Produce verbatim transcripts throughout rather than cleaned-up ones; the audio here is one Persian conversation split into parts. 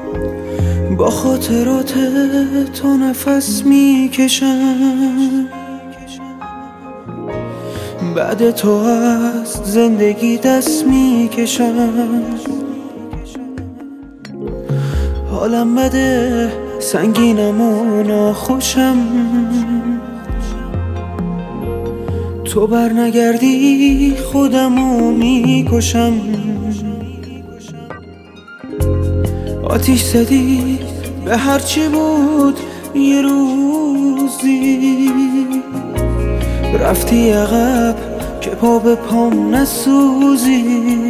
با خاطرات تو نفس میکشم، بعد تو از زندگی دست میکشم. حالم بده، سنگینم و ناخوشم، تو بر نگردی خودمو میکشم. آتیش زدی به هرچی بود یه روزی، رفتی عقب که پا به پام نسوزی.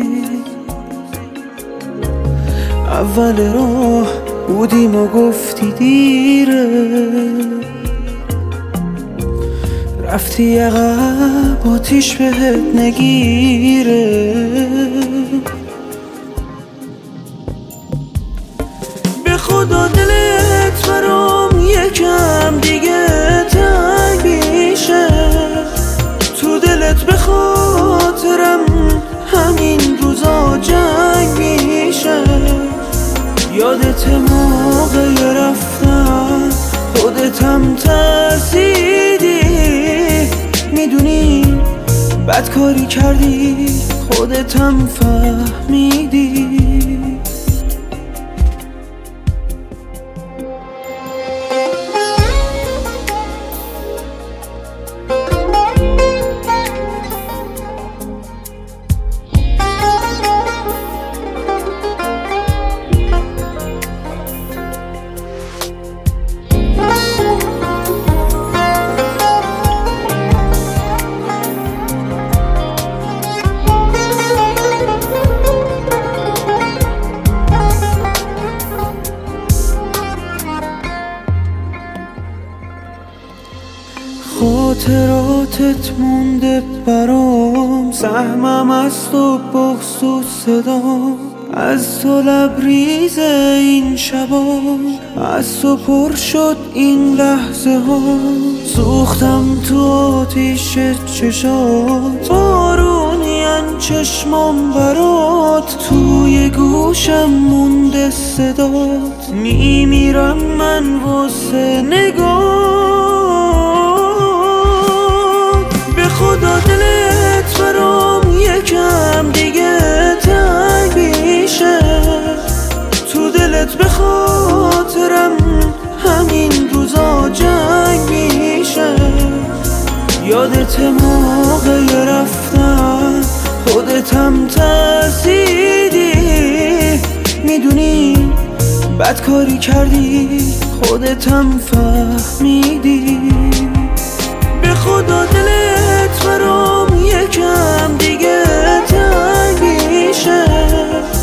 اول راه بودیم و گفتی دیره، رفتی عقب آتیش بهت نگیره. به خدا دلت برام یکم دیگه تنگ میشه، تو دلت به خاطرم همین روزا جنگ میشه. یادت موقع رفتن خودتم ترسیدی، میدونی بد کاری کردی خودتم فهمیدی. خاطراتت مونده برام، سهمم از تو بغض و صدام، از تو لبریز این شبا، از تو پر شد این لحظه ها. سوختم تو آتیش چشات، بارونین چشمام برات، توی گوشم مونده صدات، میمیرم من واسه نگاه. خدا دلت برام یکم دیگه تنگ میشه، تو دلت به خاطرم همین روزا جنگ میشه. یادت موقع رفتن خودتم ترسیدی، میدونی بد کاری کردی خودتم فهمیدی. به خدا دلت برام یکم دیگه تنگ میشه،